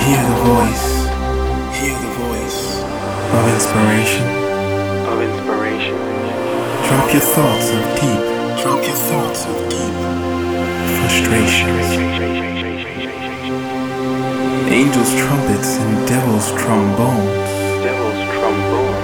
Hear the voice. Hear the voice of inspiration. Of inspiration. Drop your thoughts of deep. Drop your thoughts of deep frustrations. Angels' trumpets and devils' trombones. Devils' trombones.